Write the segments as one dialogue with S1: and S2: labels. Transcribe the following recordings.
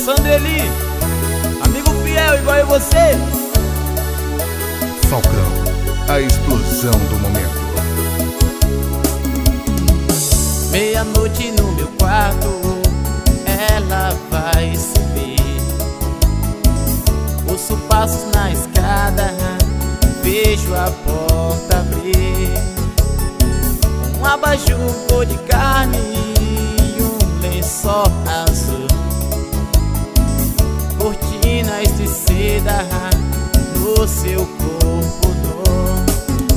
S1: Sandro Eli, amigo fiel igual eu e você.
S2: Falcão, a explosão do momento.
S1: Meia-noite no meu quarto, ela vai subir. Ouço passos na escada, vejo a porta abrir. Um abajur, cor de carne e um lençol azul. Cortinas de seda no seu corpo nu.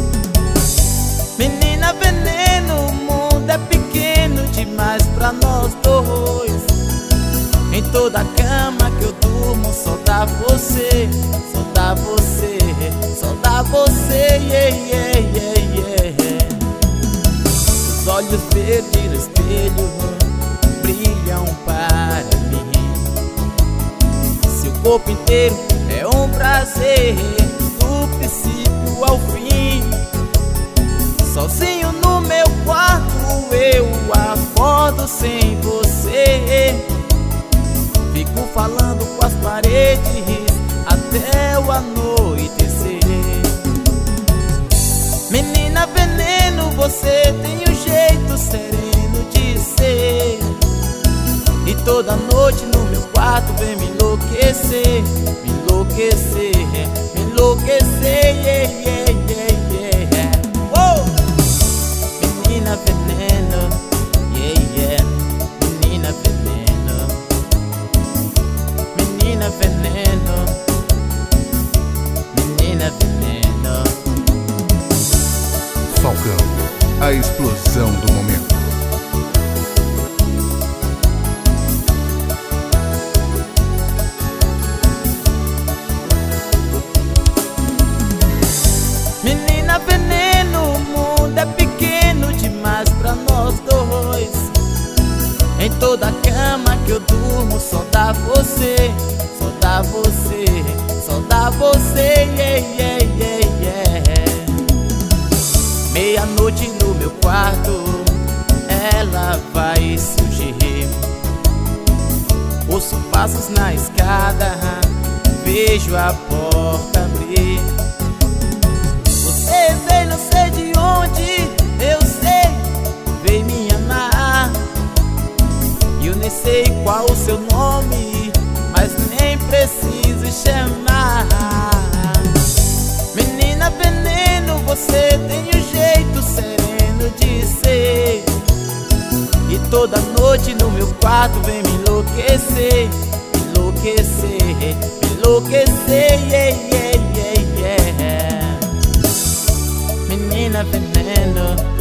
S1: Menina veneno, o mundo é pequeno demais pra nós dois. Em toda cama que eu durmo só dá você, só dá você, só dá você, yeah, yeah, yeah, yeah. Os olhos verdes no espelho brilham para mim. Seu corpo inteiro é um prazer, do princípio ao fim. Sozinho no meu quarto eu acordo sem você. Fico falando com as paredes até o anoitecer. Menina veneno, você tem um jeito sereno de ser. E toda noite no meu quarto vem me enlouquecer, me enlouquecer, me enlouquecer, yeah, yeah, yeah, yeah. Oh! Menina veneno, yeah, yeah. Menina veneno, menina veneno, menina veneno.
S2: Falcão, a explosão do momento.
S1: Menina veneno, o mundo é pequeno demais pra nós dois. Em toda cama que eu durmo só dá você, só dá você, só dá você, yeah, yeah, yeah, yeah. Meia-noite no meu quarto, ela vai surgir. Ouço passos na escada, vejo a porta abrir. Você veio não sei de onde, eu sei, veio me amar. E eu nem sei qual o seu nome, mas nem preciso chamar. Menina veneno, você tem um jeito sereno de ser. E toda noite no meu quarto vem me enlouquecer, me enlouquecer, me enlouquecer, yeah, yeah, yeah, yeah. Menina veneno.